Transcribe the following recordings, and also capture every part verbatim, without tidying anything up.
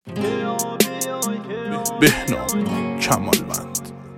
بهنام کمالوند.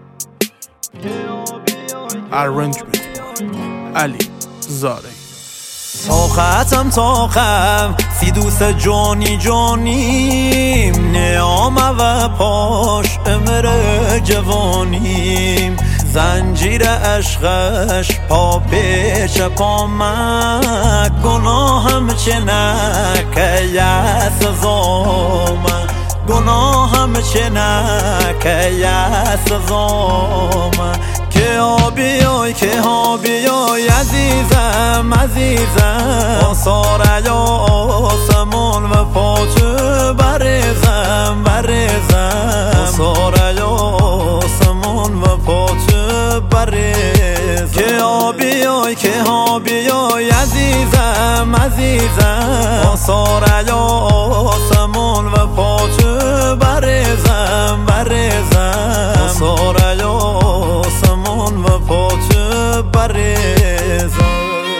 ارنجمنت علی زاره. طاقتم طاقم سی دوست جانی جانیم، نیامه و پاش امر جوانیم، زنجیر عشقش پا پیش پامک، گناهم چه نکه یه سزامه، گناهم چه نکه یه سزامه. که ها بیای که ها بیای عزیزم عزیزم، آثار یا آسمان و پاچه بریزم بریزم، آثار یا آسمان و پاچه بریزم. که ها بیای که ها بیای عزیزم عزیزم، آثار یا آسمان و پاچه بریزم بریزم، آثار یا آسمان و پاچه بریزم.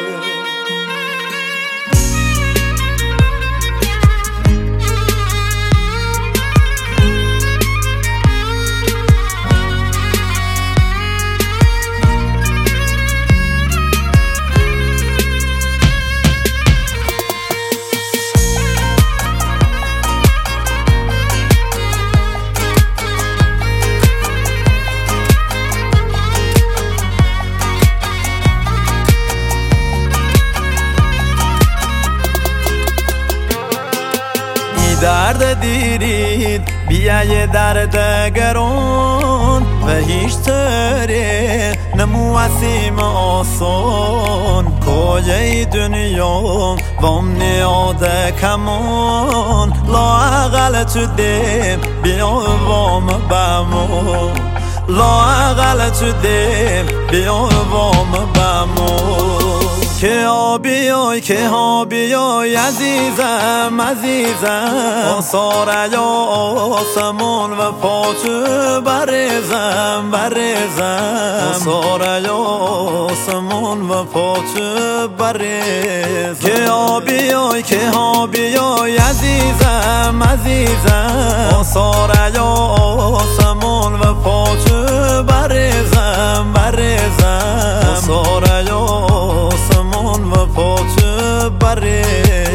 درد دیرید بیای دردگران، و هیچ تره نمو وسیم آسان، کجای دنیا وام نیاده کمان، لااقل تو دیم بیا وام بمون، لااقل تو دیم بیا وام بمون. که ها بیای که ها بیای عزیزم عزیزم، آثار یا آسمان و پاچه بریزم بریزم، آثار یا آسمان و پاچه بریزم. که ها بیای که ها بیای عزیزم عزیزم، آثار یا آسمان و پاچه بریزم بریزم، آثار یا آسمان و پاچه بریزم.